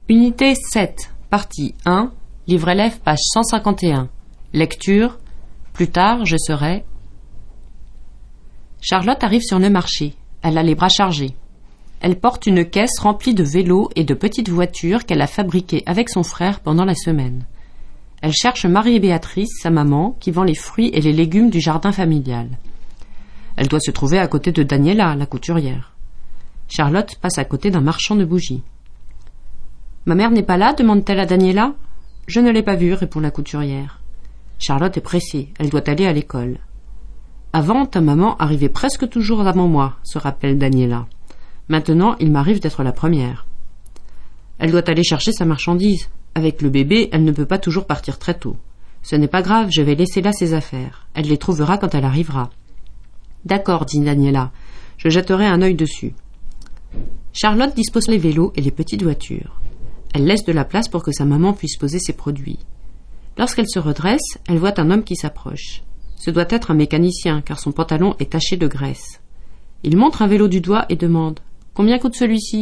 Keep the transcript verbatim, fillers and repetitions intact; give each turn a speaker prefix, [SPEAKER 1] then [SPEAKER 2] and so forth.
[SPEAKER 1] Unité sept, partie un, livre élève, page cent cinquante et un. Lecture. Plus tard, je serai... Charlotte arrive sur le marché. Elle a les bras chargés. Elle porte une caisse remplie de vélos et de petites voitures qu'elle a fabriquées avec son frère pendant la semaine. Elle cherche Marie et Béatrice, sa maman, qui vend les fruits et les légumes du jardin familial. Elle doit se trouver à côté de Daniela, la couturière. Charlotte passe à côté d'un marchand de bougies. « Ma mère n'est pas là ?» demande-t-elle à Daniela. « Je ne l'ai pas vue » répond la couturière. Charlotte est pressée, elle doit aller à l'école. « Avant, ta maman arrivait presque toujours avant moi » se rappelle Daniela. « Maintenant, il m'arrive d'être la première. » Elle doit aller chercher sa marchandise. Avec le bébé, elle ne peut pas toujours partir très tôt. Ce n'est pas grave, je vais laisser là ses affaires. Elle les trouvera quand elle arrivera. « D'accord, dit Daniela, je jetterai un œil dessus. » Charlotte dispose les vélos et les petites voitures. Elle laisse de la place pour que sa maman puisse poser ses produits. Lorsqu'elle se redresse, elle voit un homme qui s'approche. Ce doit être un mécanicien, car son pantalon est taché de graisse. Il montre un vélo du doigt et demande « Combien coûte celui-ci »